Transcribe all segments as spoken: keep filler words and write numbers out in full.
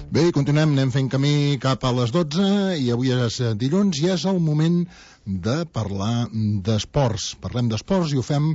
Bé, continuem, anem fent camí cap a les dotze i avui és dilluns i és el moment de parlar d'esports. Parlem d'esports i ho fem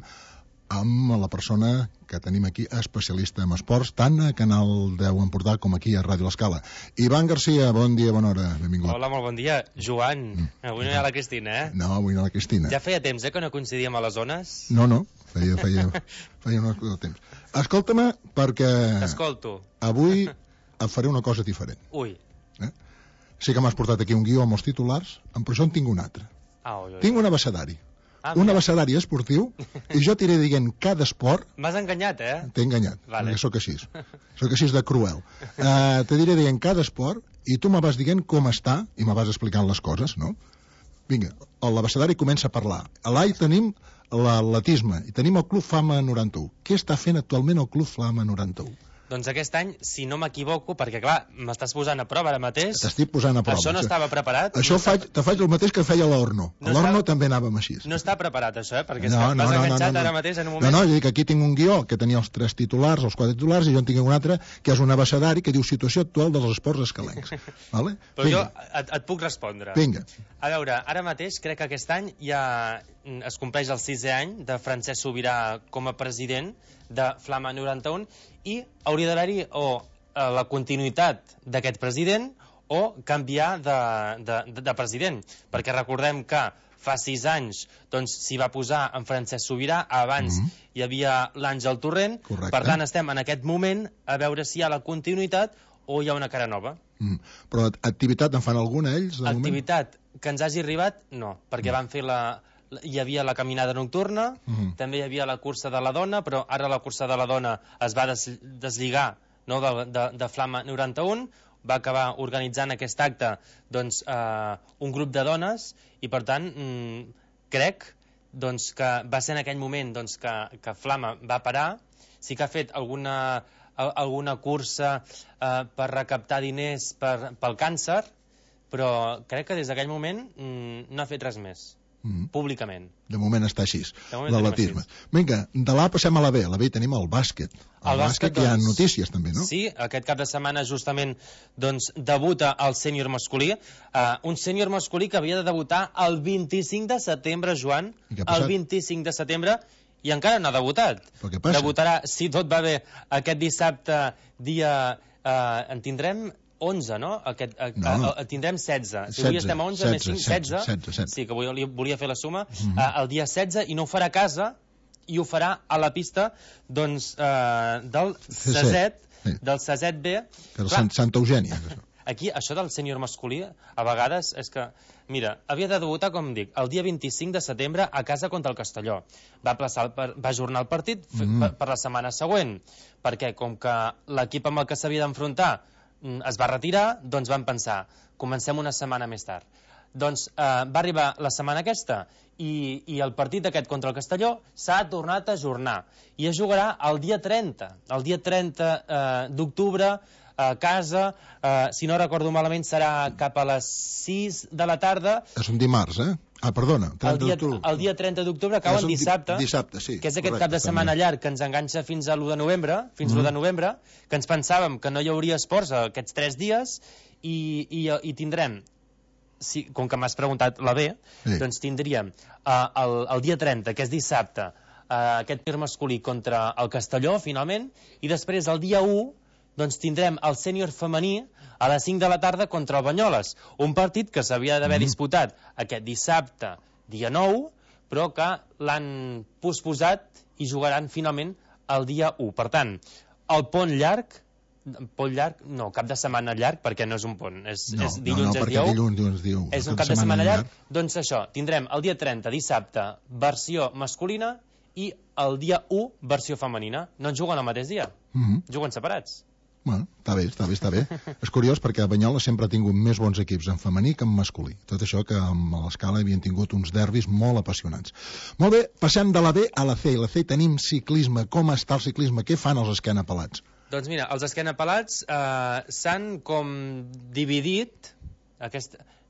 amb la persona que tenim aquí, especialista en esports, tant a Canal deu Empordà com aquí a Ràdio L'Escala. Ivan Garcia, bon dia, bona hora, benvingut. Hola, molt bon dia. Joan, mm. avui no hi ha la Cristina, eh? No, avui no hi ha la Cristina. Ja feia temps, eh, que no coincidíem a les zones? No, no, feia, feia, feia una cosa de temps. Escolta-me, perquè... T'escolto. Avui et faré una cosa diferent. Ui. Eh? Sí que m'has portat aquí un guió amb els titulars, però això en tinc un altre. Ah, oi, oi. Tinc un abecedari. Ah, un abecedari esportiu i jo t'iré dient cada esport. M'has enganyat, eh? T'he enganyat, vale. perquè sóc així. Sóc així de cruel. Uh, te diré dient cada esport i tu me vas dient com està i me vas explicant les coses, no? Vinga, l'abecedari comença a parlar. A l'A hi tenim l'atletisme i tenim el Club Flama noranta-u. Què està fent actualment el Club Flama noranta-u? Doncs aquest any, si no m'equivoco, perquè clar, m'estàs posant a prova ara mateix... T'estic posant a prova. Això no estava preparat? Això no faig, te faig el mateix que feia l'Orno. No L'Orno estava... també anàvem així. No està preparat, això, eh? Perquè no, no, no, m'has no, enganxat no, no, no. ara mateix en un moment... No, no, jo dic que aquí tinc un guió que tenia els tres titulars, els quatre titulars, i jo en tinc un altre, que és un abecedari que diu situació actual dels esports escalencs. Vale? Però Vinga. jo et, et puc respondre. Vinga. A veure, ara mateix crec que aquest any ja es compleix el sisè any de Francesc Sobirà com a president de Flama noranta-u i hauria d'haver-hi o eh, la continuïtat d'aquest president o canviar de, de, de, de president, perquè recordem que fa sis anys doncs, s'hi va posar en Francesc Sobirà, abans mm -hmm. hi havia l'Àngel Torrent. Correcte. Per tant estem en aquest moment a veure si hi ha la continuïtat o hi ha una cara nova. Mm. Però activitat en fan alguna ells? De activitat moment? Que ens hagi arribat, no, perquè mm. van fer la... hi havia la caminada nocturna, mm -hmm. també hi havia la cursa de la dona, però ara la cursa de la dona es va des, deslligar no, de, de, de Flama noranta-u, va acabar organitzant aquest acte doncs, eh, un grup de dones i per tant mm, crec doncs, que va ser en aquell moment doncs, que, que Flama va parar. Sí que ha fet alguna, alguna cursa eh, per recaptar diners per, pel càncer, però crec que des d'aquell moment mm, no ha fet res més. Mm. Públicament. De moment està així, l'atletisme. Vinga, de l'A passem a la B. A la B tenim el bàsquet. El, el bàsquet, bàsquet doncs, hi ha notícies també, no? Sí, aquest cap de setmana justament doncs, debuta el sènior masculí. Uh, un sènior masculí que havia de debutar el vint-i-cinc de setembre, Joan. El vint-i-cinc de setembre i encara no ha debutat. Però què passa? Debutarà, si tot va bé, aquest dissabte dia... Uh, en tindrem onze, no? Aquest, a, no. A, a, tindrem setze. Si avui estem a onze, més cinc, setze. Sí, que volia, volia fer la suma. Mm -hmm. uh, el dia setze, i no ho farà a casa, i ho farà a la pista doncs, uh, del Saset, sí. del Saset B. Que és Santa Eugènia. Aquí, això del sènior masculí, a vegades és que... Mira, havia de debutar, com dic, el dia vint-i-cinc de setembre a casa contra el Castelló. Va, plaçar, va ajornar el partit mm -hmm. per, per la setmana següent, perquè com que l'equip amb el que s'havia d'enfrontar es va retirar, doncs van pensar, comencem una setmana més tard. Doncs eh, va arribar la setmana aquesta i, i el partit aquest contra el Castelló s'ha tornat a ajornar i es jugarà el dia trenta. El dia trenta eh, d'octubre a casa, eh, si no recordo malament serà cap a les sis de la tarda. És un dimarts, eh? Ah, perdona, el dia, el dia trenta d'octubre cau en dissabte, dissabte sí, que és aquest correcte, cap de setmana també. llarg que ens enganxa fins a l'u de novembre, fins mm. l'u de novembre, que ens pensàvem que no hi hauria esports aquests tres dies i, i, i tindrem, si, com que m'has preguntat la B, sí. doncs tindríem uh, el, el dia trenta, que és dissabte, uh, aquest tir masculí contra el Castelló, finalment, i després el dia u doncs tindrem el sènior femení a les cinc de la tarda contra el Banyoles, un partit que s'havia d'haver mm. disputat aquest dissabte, dia nou, però que l'han posposat i jugaran finalment el dia u. Per tant, el pont llarg, pont llarg, no, cap de setmana llarg, perquè no és un pont, és, no, és dilluns, no, no, és dia u, dilluns, dilluns, dilluns, és un cap de setmana llarg, llarg, doncs això, tindrem el dia trenta, dissabte, versió masculina, i el dia u, versió femenina. No en juguen el mateix dia, mm -hmm. juguen separats. Bueno, està bé, està bé, està bé. És curiós perquè Banyoles sempre ha tingut més bons equips en femení que en masculí. Tot això que a l'Escala havien tingut uns derbis molt apassionants. Molt bé, passem de la B a la C. A la C tenim ciclisme. Com està el ciclisme? Què fan els esquenapelats? Doncs mira, els esquenapelats eh, s'han com dividit... Aquest,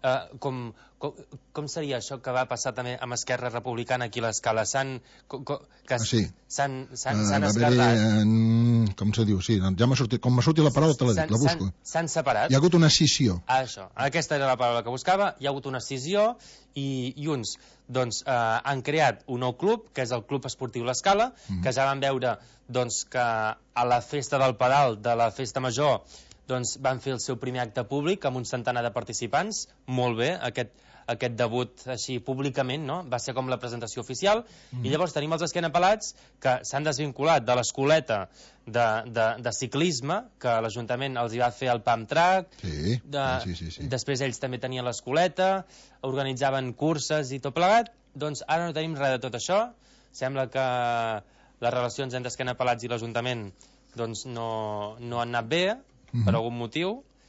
Uh, com, com, com seria això que va passar també amb Esquerra Republicana aquí a l'Escala? S'han ah, sí. s'han uh, esquerdat. Uh, com se diu? Sí, ja m'ha sortit, com m'ha sortit la paraula te la dic, la busco. S'han separat. Hi ha hagut una escissió. Ah, això, aquesta era la paraula que buscava. Hi ha hagut una escissió i, i uns doncs, uh, han creat un nou club, que és el Club Esportiu L'Escala, mm. que ja van veure doncs, que a la festa del Pedal, de la festa major, doncs van fer el seu primer acte públic amb un centenar de participants, molt bé, aquest, aquest debut així públicament, no? Va ser com la presentació oficial, mm. i llavors tenim els esquenapelats que s'han desvinculat de l'escoleta de, de, de ciclisme, que l'Ajuntament els hi va fer el pump track, sí, de, sí, sí, sí. després ells també tenien l'escoleta, organitzaven curses i tot plegat, doncs ara no tenim res de tot això, sembla que les relacions entre esquenapelats i l'Ajuntament doncs no, no han anat bé, Mm-hmm. per algun motiu,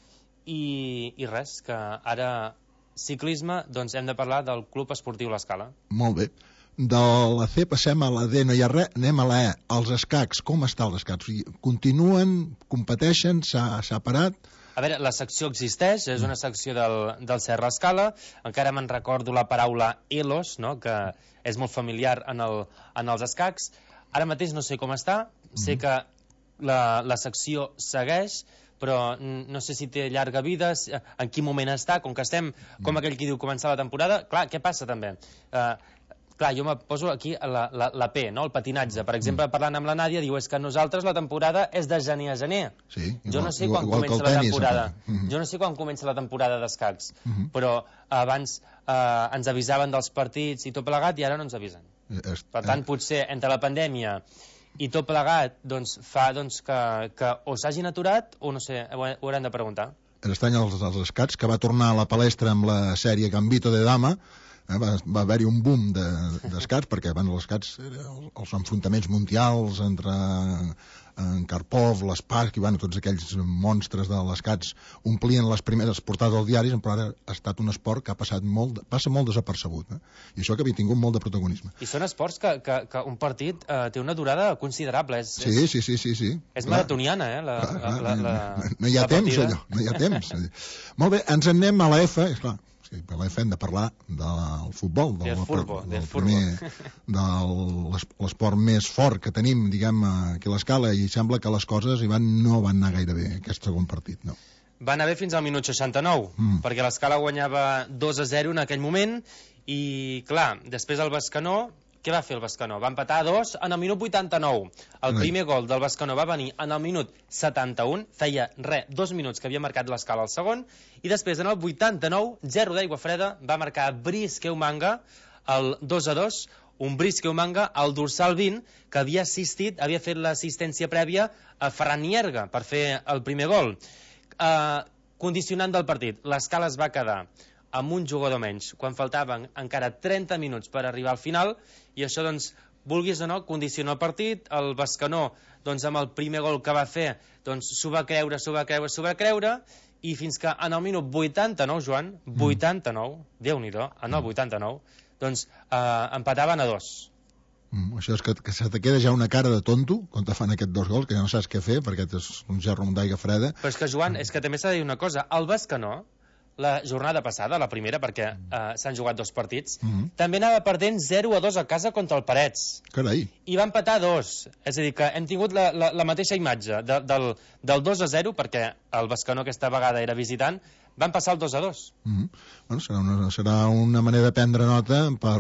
i, i res, que ara ciclisme, doncs hem de parlar del Club Esportiu L'Escala. Molt bé. De la C passem a la D, no hi ha res, anem a la E. Els escacs, com està els escacs? Continuen, competeixen, s'ha parat? A veure, la secció existeix, és una secció del, del Serra Escala, encara me'n recordo la paraula elos, no?, que és molt familiar en, el, en els escacs. Ara mateix no sé com està, mm-hmm. sé que la, la secció segueix, però no sé si té llarga vida, en quin moment està, com que estem, com aquell qui diu, començar la temporada. Clar, què passa també? Uh, clar, jo me poso aquí la, la, la P, no? El patinatge. Per exemple, parlant amb la Nàdia, diu, és que nosaltres la temporada és de gener a gener. Sí, igual, jo no sé quan igual, comença igual la temporada. Uh -huh. Jo no sé quan comença la temporada d'escacs, uh -huh. però abans uh, ens avisaven dels partits i tot plegat, i ara no ens avisen. Per tant, potser entre la pandèmia i tot plegat doncs, fa doncs, que, que o s'hagin aturat o no sé, ho, ho haurem de preguntar. L'estany als, als escats, que va tornar a la palestra amb la sèrie Gambito de Dama, eh, va, va haver-hi un boom d'escats, de, perquè abans els escats eren els enfrontaments mundials entre en Karpov, l'Spark i bueno, tots aquells monstres de l'escats omplien les primeres portades dels diaris, però ara ha estat un esport que ha passat molt, passa molt desapercebut, eh? I això que havia tingut molt de protagonisme. I són esports que, que, que un partit eh, té una durada considerable. És, sí, és, sí, sí, sí, sí. És maratoniana, eh? La, clar, clar, la, la, la, no hi ha la temps, allò, no hi ha temps. Molt bé, ens en anem a la F, esclar, per l'F hem de parlar del futbol, del, del, furbo, del, del, del primer, de l'esport més fort que tenim, diguem, aquí a l'Escala, i sembla que les coses hi van, no van anar gaire bé, aquest segon partit, no. Va anar bé fins al minut seixanta-nou, mm. perquè l'Escala guanyava dos a zero en aquell moment, i clar, després el Bescanó, què va fer el Bescanó? Va empatar a dos en el minut vuitanta-nou. El primer gol del Bescanó va venir en el minut setanta-un, feia res, dos minuts que havia marcat l'Escala al segon, i després en el vuitanta-nou, zero d'aigua freda, va marcar Brice Keumanga el dos a dos, un Brice Keumanga al dorsal vint, que havia assistit, havia fet l'assistència prèvia a Ferran Nierga per fer el primer gol. Uh, condicionant del partit, l'Escala es va quedar amb un jugador menys, quan faltaven encara trenta minuts per arribar al final, i això, doncs, vulguis o no, condiciona el partit. El Bescanó, doncs, amb el primer gol que va fer, doncs, s'ho va creure, s'ho va creure, s'ho va creure, i fins que en el minut vuitanta-nou, Joan, vuitanta-nou, Déu-n'hi-do, en el vuitanta-nou, doncs, eh, empataven a dos. Mm, això és que, que se te queda ja una cara de tonto quan te fan aquests dos gols, que ja no saps què fer, perquè és un gerro d'aigua freda. Però és que, Joan, és que també s'ha de dir una cosa, el Bescanó, la jornada passada, la primera, perquè eh, s'han jugat dos partits, mm-hmm. també anava perdent zero a dos a casa contra el Parets. Carai. I va empatar dos. És a dir, que hem tingut la, la, la mateixa imatge de, del, del dos a zero, perquè el Bescanó aquesta vegada era visitant, van passar el dos a dos. Mm-hmm. Bueno, serà una, serà una manera de prendre nota per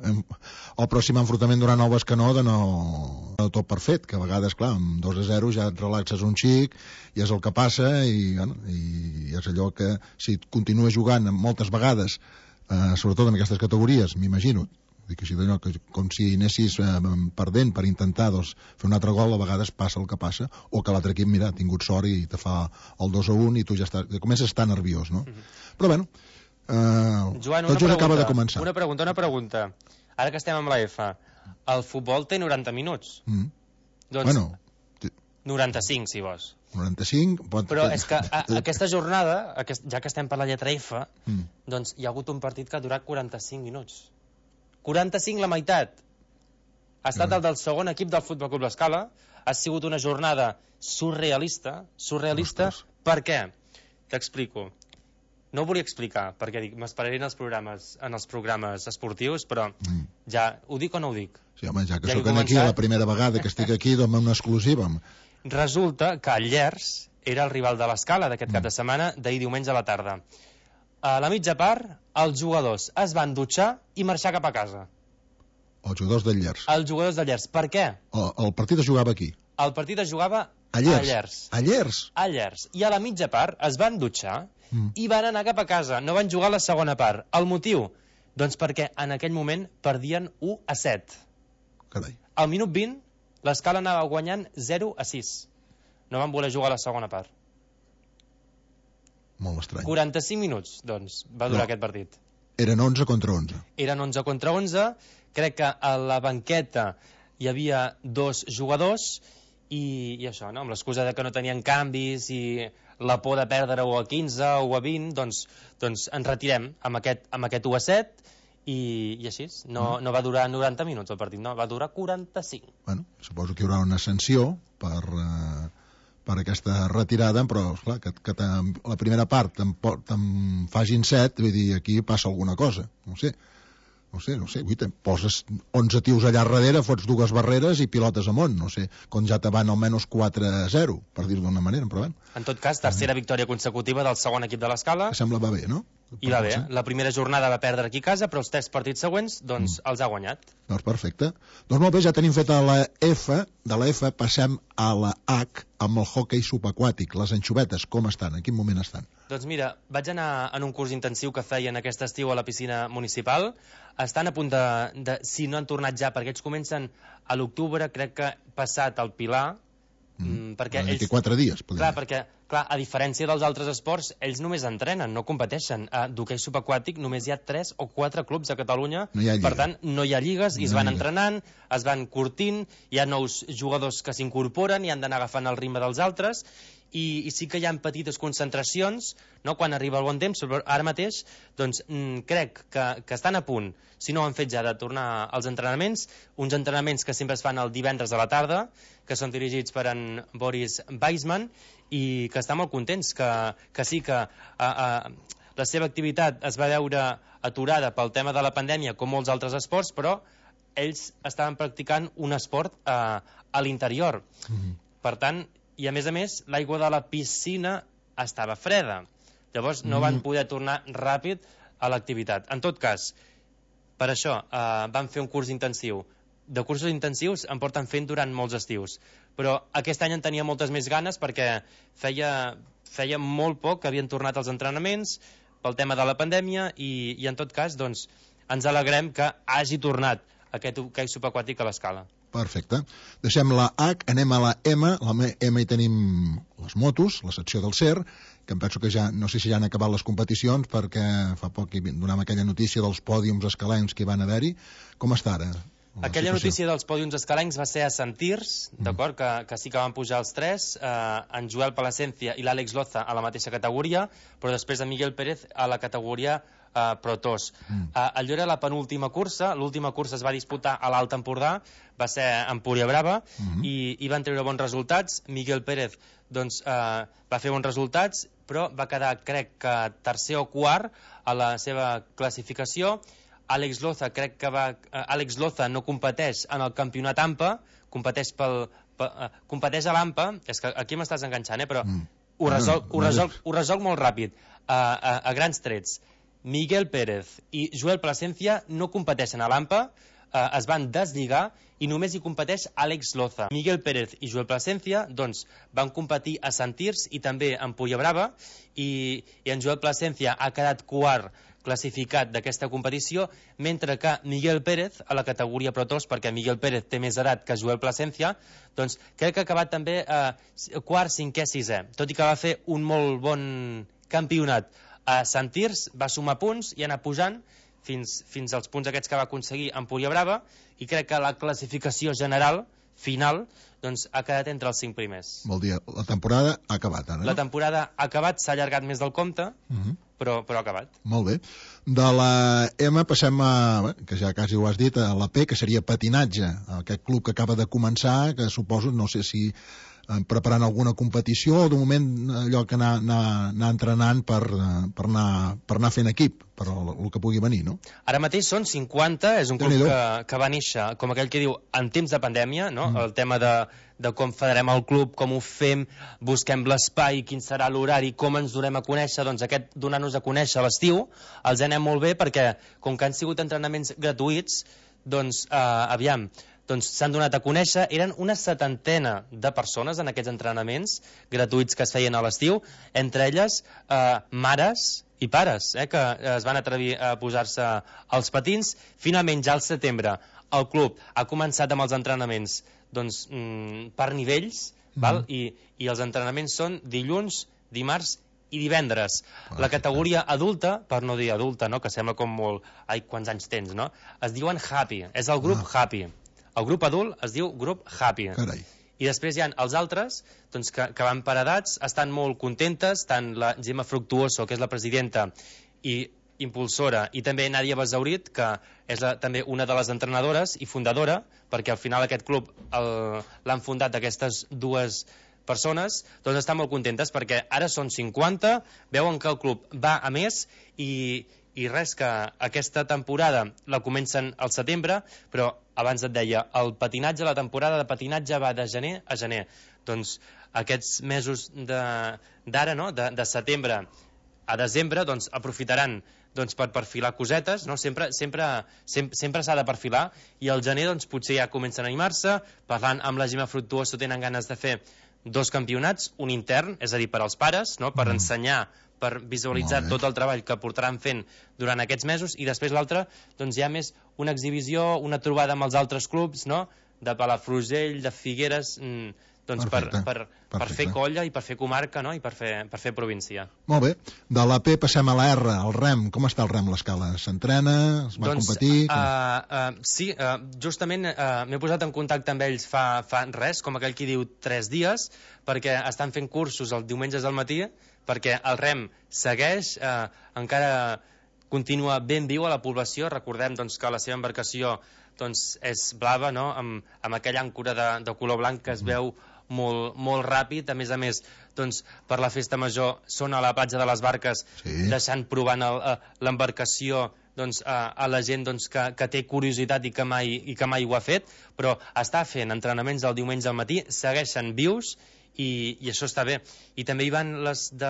el pròxim enfrontament durant el Bescanó de no de tot per fet, que a vegades, clar, amb dos a zero ja et relaxes un xic i és el que passa, i, bueno, i és allò que si continues jugant moltes vegades, eh, sobretot en aquestes categories, m'imagino, dic així d'allò, que com si anessis eh, perdent per intentar doncs, fer un altre gol, a vegades passa el que passa, o que l'altre equip, mira, ha tingut sort i te fa el dos a un i tu ja estàs, comences a estar nerviós, no? Mm-hmm. Però bueno, eh, Joan, tot just acaba de començar. Una pregunta, una pregunta. Ara que estem amb la F, el futbol té noranta minuts. Mm. Doncs bueno, noranta-cinc, si vols. noranta-cinc... Pot... Però és que a, aquesta jornada, aquest, ja que estem per la lletra F, mm. doncs hi ha hagut un partit que ha durat quaranta-cinc minuts. quaranta-cinc la meitat. Ha estat mm. el del segon equip del Futbol Club L'Escala. Ha sigut una jornada surrealista. Surrealista, Ostres. per què? T'explico. no ho volia explicar, perquè dic, m'esperaré en els programes, en els programes esportius, però Mm. ja, ho dic o no ho dic? Sí, home, ja que Ja que sóc he aquí començat. la primera vegada que estic aquí, dona una exclusiva. Resulta que el Llers era el rival de l'Escala d'aquest Mm. cap de setmana, d'ahir diumenge a la tarda. A la mitja part, els jugadors es van dutxar i marxar cap a casa. Els jugadors del Llers. Els jugadors del Llers. Per què? El, el partit es jugava aquí. El partit es jugava A Llers. a Llers. A Llers. A Llers. I a la mitja part es van dutxar Mm. i van anar cap a casa. No van jugar la segona part. El motiu? Doncs perquè en aquell moment perdien u a set. Carai. Al minut vint, l'Escala anava guanyant zero a sis. No van voler jugar la segona part. Molt estrany. quaranta-cinc minuts, doncs, va durar No. aquest partit. Eren onze contra onze. Eren onze contra onze. Crec que a la banqueta hi havia dos jugadors i, i això, no? Amb l'excusa de que no tenien canvis i la por de perdre-ho a quinze o a vint, doncs, doncs ens retirem amb aquest, amb aquest u a set i, i així. No, no va durar noranta minuts el partit, no, va durar quaranta-cinc. Bueno, suposo que hi haurà una sanció per, eh, per aquesta retirada, però esclar, que, que la primera part te'n te fagin set, vull dir, aquí passa alguna cosa, no ho sé. No sé, no sé, ui, te poses onze tios allà darrere, fots dues barreres i pilotes amunt, no sé, com ja te van almenys quatre a zero, per dir-ho d'una manera, però bé. En tot cas, tercera victòria consecutiva del segon equip de l'Escala. Que sembla va bé, no? I va bé. La primera jornada va perdre aquí a casa, però els tres partits següents, doncs, mm. els ha guanyat. Doncs perfecte. Doncs molt bé, ja tenim feta la F, de la F passem a la H, amb el hoquei subaquàtic. Les anxovetes, com estan? En quin moment estan? Doncs mira, vaig anar en un curs intensiu que feien aquest estiu a la piscina municipal. Estan a punt de, de si no han tornat ja, perquè ells comencen a l'octubre, crec que passat el Pilar, mm. perquè D'aquí ells... quatre dies, podem Clar, dir. perquè, clar, a diferència dels altres esports, ells només entrenen, no competeixen. A d'hoquei subaquàtic només hi ha tres o quatre clubs a Catalunya, No hi ha lliga. per tant, no hi ha lligues, i No es hi ha van lliga. entrenant, es van curtint, hi ha nous jugadors que s'incorporen i han d'anar agafant el ritme dels altres, i, i sí que hi ha petites concentracions, no?, quan arriba el bon temps, però ara mateix, doncs, mm, crec que, que estan a punt, si no ho han fet ja, de tornar als entrenaments, uns entrenaments que sempre es fan el divendres a la tarda, que són dirigits per en Boris Weissman, i que estan molt contents, que, que sí que a, a, la seva activitat es va veure aturada pel tema de la pandèmia, com molts altres esports, però ells estaven practicant un esport a, a l'interior. Mhm. Per tant, i a més a més, l'aigua de la piscina estava freda. Llavors no van poder tornar ràpid a l'activitat. En tot cas, per això eh, van fer un curs intensiu. De cursos intensius en porten fent durant molts estius. Però aquest any en tenia moltes més ganes perquè feia, feia molt poc que havien tornat als entrenaments pel tema de la pandèmia i, i en tot cas doncs, ens alegrem que hagi tornat aquest hoquei subaquàtic a l'Escala. Perfecte. Deixem la H, anem a la M. La M hi tenim les motos, la secció del C E R, que em penso que ja, no sé si ja han acabat les competicions, perquè fa poc hi donàvem aquella notícia dels pòdiums escalencs que hi van haver-hi. Com està ara? la Aquella situació? notícia dels pòdiums escalencs va ser a Sant Tirs, Mm. d'acord, que, que sí que van pujar els tres, eh, en Joel Palacencia i l'Àlex Loza a la mateixa categoria, però després en Miguel Pérez a la categoria eh, Pro Tos. Mm. Eh, allò era la penúltima cursa, l'última cursa es va disputar a l'Alt Empordà, va ser a Empúria Brava, Mhm. i, i van treure bons resultats. Miguel Pérez doncs, eh, va fer bons resultats, però va quedar, crec que tercer o quart a la seva classificació. Àlex Loza, crec que va... eh, Àlex Loza no competeix en el campionat A M P A, competeix, pel, pel, eh, competeix a l'A M P A, és que aquí m'estàs enganxant, eh, però Mm. ho, resol, No, no, ho, no resol, és- ho resol molt ràpid. A, a, a grans trets, Miguel Pérez i Joel Plasencia no competeixen a l'A M P A, eh, es van deslligar i només hi competeix Àlex Loza. Miguel Pérez i Joel Plasencia doncs, van competir a Sant Tirs i també a Empúria Brava, i, i en Joel Plasencia ha quedat quart classificat d'aquesta competició, mentre que Miguel Pérez, a la categoria Pro Tos, perquè Miguel Pérez té més edat que Joel Plasencia, doncs crec que ha acabat també eh, quart, cinquè, sisè, tot i que va fer un molt bon campionat a Sant Tirs, va sumar punts i anar pujant fins, fins als punts aquests que va aconseguir a Empúria Brava, i crec que la classificació general, final, doncs ha quedat entre els cinc primers. Vol dir, la temporada ha acabat ara, no? La temporada ha acabat, s'ha allargat més del compte, Mhm. però, però ha acabat. Molt bé. De la M passem a, bé, que ja quasi ho has dit, a la P, que seria patinatge, aquest club que acaba de començar, que suposo, no sé si preparant alguna competició o de moment allò que anar, anar, anar entrenant per, per, anar, per anar fent equip, per el, el que pugui venir, no? Ara mateix són cinquanta, és un club que, que va néixer, com aquell que diu, en temps de pandèmia, no? Mm. El tema de, de com federem el club, com ho fem, busquem l'espai, quin serà l'horari, com ens donem a conèixer, doncs aquest donar-nos a conèixer a l'estiu, els anem molt bé perquè, com que han sigut entrenaments gratuïts, doncs, eh, aviam, doncs s'han donat a conèixer, eren una setantena de persones en aquests entrenaments gratuïts que es feien a l'estiu, entre elles eh, mares i pares, eh, que es van atrevir a posar-se als patins. Finalment, ja al setembre, el club ha començat amb els entrenaments doncs, mm, per nivells, mm. val? I, i els entrenaments són dilluns, dimarts i divendres. Ah, la categoria adulta, per no dir adulta, no? Que sembla com molt... Ai, quants anys tens, no? Es diuen Happy, és el grup ah. Happy. El grup adult es diu grup Happy. Carai. I després hi ha els altres doncs, que, que van per edats, estan molt contentes, tant la Gemma Fructuoso, que és la presidenta i impulsora, i també Nàdia Basaurit, que és la, també una de les entrenadores i fundadora, perquè al final aquest club l'han fundat aquestes dues persones, doncs estan molt contentes perquè ara són cinquanta, veuen que el club va a més i, i res, que aquesta temporada la comencen al setembre, però abans et deia, el patinatge, la temporada de patinatge va de gener a gener. Doncs aquests mesos d'ara, no? de, de setembre a desembre, doncs aprofitaran doncs, per perfilar cosetes, no? sempre sempre, sempre, sempre s'ha de perfilar, i al gener doncs, potser ja comencen a animar-se, parlant amb la Gemma Fructuoso tenen ganes de fer dos campionats, un intern, és a dir, per als pares, no? per mm. ensenyar, per visualitzar tot el treball que portaran fent durant aquests mesos, i després l'altre doncs hi ha més una exhibició, una trobada amb els altres clubs, no? De Palafrugell, de Figueres, doncs per, per, per fer colla i per fer comarca, no? I per fer, per fer província. Molt bé. De la P passem a la R, al rem. Com està el rem, l'escala? S'entrena? Es va doncs, competir? Uh, uh, sí, uh, justament uh, m'he posat en contacte amb ells fa, fa res, com aquell qui diu tres dies, perquè estan fent cursos els diumenges al matí, perquè el rem segueix, eh, encara continua ben viu a la població. Recordem doncs, que la seva embarcació doncs, és blava, no? amb, amb aquella àncora de, de color blanc que es veu molt, molt ràpid. A més a més, doncs, per la festa major són a la platja de les Barques, sí. deixant provant l'embarcació doncs, a, a la gent doncs, que, que té curiositat i que, mai, i que mai ho ha fet, però està fent entrenaments el diumenge al matí, segueixen vius, I, i això està bé. I també hi van les de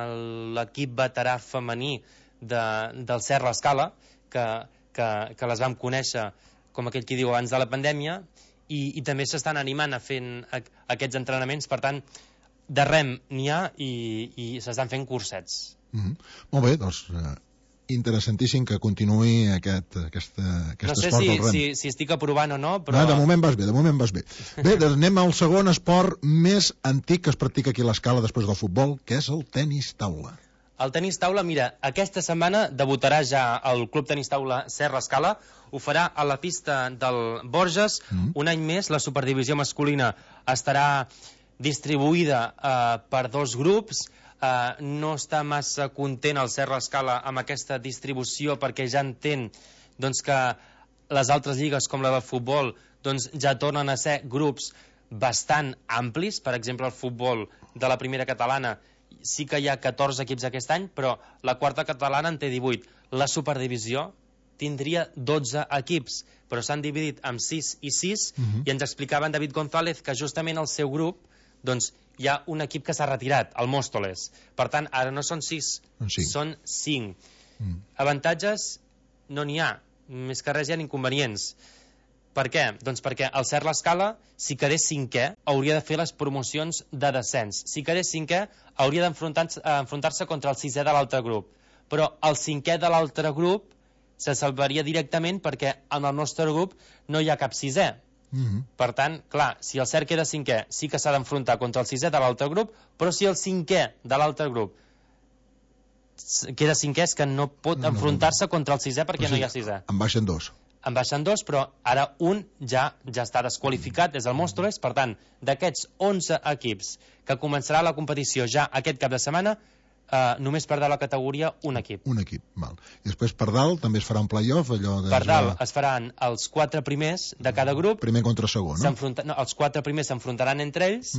l'equip veterà femení de, del Serra Escala, que, que, que les vam conèixer, com aquell qui diu, abans de la pandèmia, i, i també s'estan animant a fent a, a aquests entrenaments. Per tant, de rem n'hi ha i, i s'estan fent cursets. Mm-hmm. Molt bé, doncs eh, interessantíssim que continuï aquest, aquesta, aquest no sé esport si, del rem. si, si estic aprovant o no, però... No, de moment vas bé, de moment vas bé. Bé, doncs anem al segon esport més antic que es practica aquí a l'Escala després del futbol, que és el tenis taula. El tenis taula, mira, aquesta setmana debutarà ja el Club Tenis Taula Serra Escala, ho farà a la pista del Borges. Mm. Un any més la superdivisió masculina estarà distribuïda eh, per dos grups. Uh, no està massa content el Serra Escala amb aquesta distribució perquè ja entén doncs, que les altres lligues com la del futbol doncs, ja tornen a ser grups bastant amplis. Per exemple, el futbol de la primera catalana sí que hi ha catorze equips aquest any, però la quarta catalana en té divuit. La superdivisió tindria dotze equips, però s'han dividit en sis i sis, uh-huh. i ens explicava en David González que justament el seu grup doncs, hi ha un equip que s'ha retirat, el Móstoles. Per tant, ara no són sis, sí. són cinc. Mm. Avantatges no n'hi ha, més que res hi ha inconvenients. Per què? Doncs perquè el Serra Escala, si quedés cinquè, hauria de fer les promocions de descens. Si quedés cinquè, hauria d'enfrontar-se enfrontar-se contra el sisè de l'altre grup. Però el cinquè de l'altre grup se salvaria directament perquè en el nostre grup no hi ha cap sisè. Mm-hmm. Per tant, clar, si el Serra queda cinquè, sí que s'ha d'enfrontar contra el sisè de l'altre grup, però si el cinquè de l'altre grup queda cinquè, és que no pot no, enfrontar-se contra el sisè perquè sí, no hi ha sisè. En baixen dos. En baixen dos, però ara un ja ja està desqualificat, és el Móstoles. Per tant, d'aquests onze equips que començarà la competició ja aquest cap de setmana, Uh, només per dalt la categoria un equip. Un equip, val. I després per dalt també es farà un play-off, allò de... Per dalt es faran els quatre primers de cada grup. Primer contra segon, no? no els quatre primers s'enfrontaran entre ells, mm.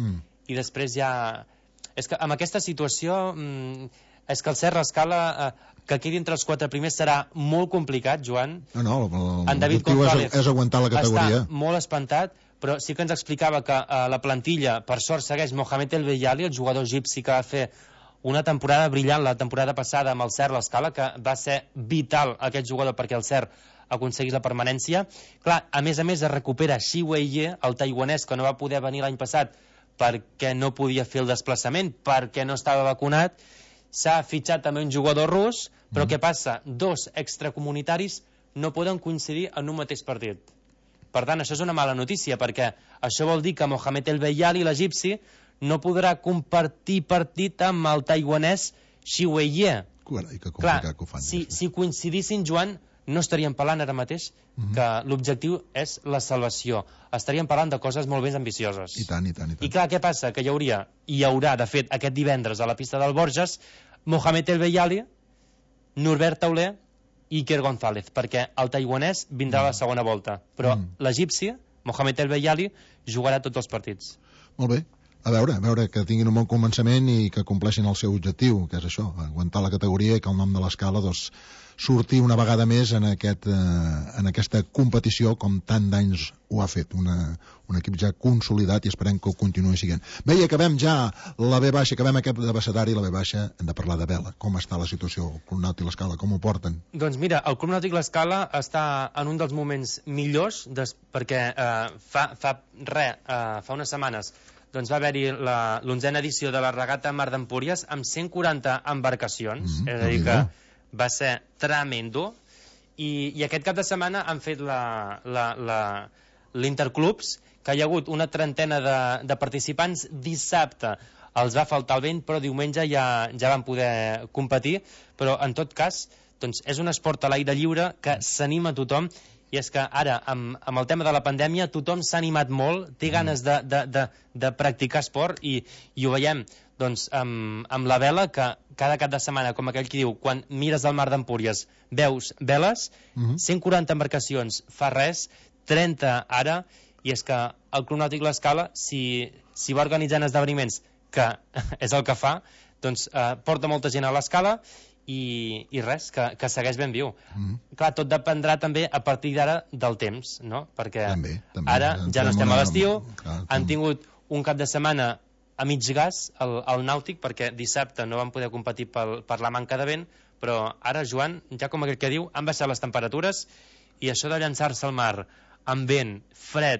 i després ja... És que amb aquesta situació, mmm, és que el Serra Escala, eh, que quedi entre els quatre primers serà molt complicat, Joan. No, no, l'objectiu és, és aguantar la categoria. Està molt espantat, però sí que ens explicava que eh, la plantilla, per sort, segueix Mohamed El Beyali, el jugador egipci que va fer una temporada brillant la temporada passada amb el Serra L'Escala, que va ser vital aquest jugador perquè el Serra aconseguís la permanència. Clar, a més a més es recupera Shi Wei-ye, el taiwanès que no va poder venir l'any passat perquè no podia fer el desplaçament, perquè no estava vacunat. S'ha fitxat també un jugador rus, però mm. què passa? Dos extracomunitaris no poden coincidir en un mateix partit. Per tant, això és una mala notícia, perquè això vol dir que Mohamed El Beyali, l'egipci, no podrà compartir partit amb el taiwanès Shi Wei-ye. Carai, que complicat Clar, que ho fan. Si, si coincidissin, Joan, no estaríem parlant ara mateix mm-hmm. que l'objectiu és la salvació. Estaríem parlant de coses molt més ambicioses. I tant, i tant, i tant. I clar, què passa? Que hi hauria, i hi haurà, de fet, aquest divendres a la pista del Borges, Mohamed El Beyali, Norbert Tauler i Iker González, perquè el taiwanès vindrà a la segona volta, però mm. l'egipci, Mohamed El Beyali, jugarà tots els partits. Molt bé. A veure, a veure, que tinguin un bon començament i que compleixin el seu objectiu, que és això, aguantar la categoria i que el nom de l'Escala doncs, surti una vegada més en, aquest, eh, en aquesta competició com tant d'anys ho ha fet, una, un equip ja consolidat i esperem que ho continuï siguent. Bé, i acabem ja la B baixa, acabem aquest abecedari, la B baixa, hem de parlar de vela. Com està la situació, el Club Nàutic L'Escala, com ho porten? Doncs mira, el Club Nàutic L'Escala està en un dels moments millors, des, perquè eh, fa, fa res, eh, fa unes setmanes, doncs va haver-hi l'onzena edició de la regata Mar d'Empúries amb cent quaranta embarcacions, mm, és a dir que va ser tremendo, i, i aquest cap de setmana han fet l'Interclubs, que hi ha hagut una trentena de, de participants. Dissabte els va faltar el vent, però diumenge ja, ja van poder competir, però en tot cas doncs és un esport a l'aire lliure que s'anima a tothom. I és que ara, amb, amb el tema de la pandèmia, tothom s'ha animat molt, té ganes de, de, de, de practicar esport i, i ho veiem doncs, amb, amb la vela, que cada cap de setmana, com aquell qui diu, quan mires el Mar d'Empúries, veus veles, uh-huh. cent quaranta embarcacions fa res, trenta ara, i és que el Club Nàutic L'Escala, si, si va organitzant esdeveniments, que és el que fa, doncs eh, porta molta gent a l'Escala, I, i res, que, que segueix ben viu. Mm. Clar, tot dependrà també a partir d'ara del temps, no? Perquè també, també. ara ja no estem a l'estiu, han tingut un cap de setmana a mig gas al, al Nàutic, perquè dissabte no van poder competir pel, per la manca de vent, però ara, Joan, ja com aquell que diu, han baixat les temperatures i això de llançar-se al mar amb vent, fred,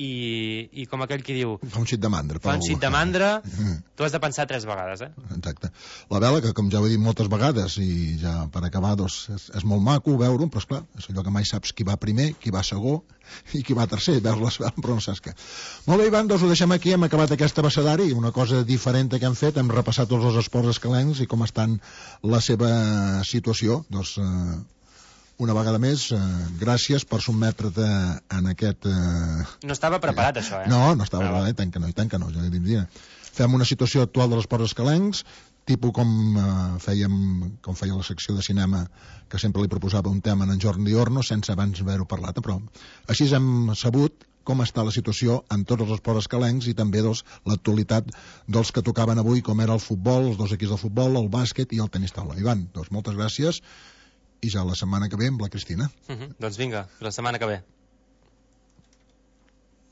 I, i com aquell qui diu fa un xit de mandra, fa un xit de mandra tu has de pensar tres vegades, eh? Exacte. La vela, que com ja ho he dit moltes vegades i ja per acabar, doncs, és, és molt maco veure-ho, però esclar, és allò que mai saps qui va primer, qui va segon i qui va tercer, veus les veles, però no saps què. Molt bé, Ivan, doncs ho deixem aquí, hem acabat aquest abecedari, una cosa diferent que hem fet, hem repassat tots els esports escalencs i com estan la seva situació, doncs eh, una vegada més, eh, gràcies per sotmetre't en aquest... Eh... No estava preparat, això, eh? No, no estava preparat, i tant que no, i tant que no. Ja diria. Fem una situació actual de l'esports escalencs, tipus com, eh, fèiem, com feia la secció de cinema, que sempre li proposava un tema en Jordi Orno, sense abans haver-ho parlat, però així hem sabut com està la situació en tots els esports escalencs i també doncs, l'actualitat dels que tocaven avui, com era el futbol, els dos equips de futbol, el bàsquet i el tenis taula. Ivan, doncs moltes gràcies. I ja la setmana que ve amb la Cristina. Uh-huh. Doncs vinga, la setmana que ve.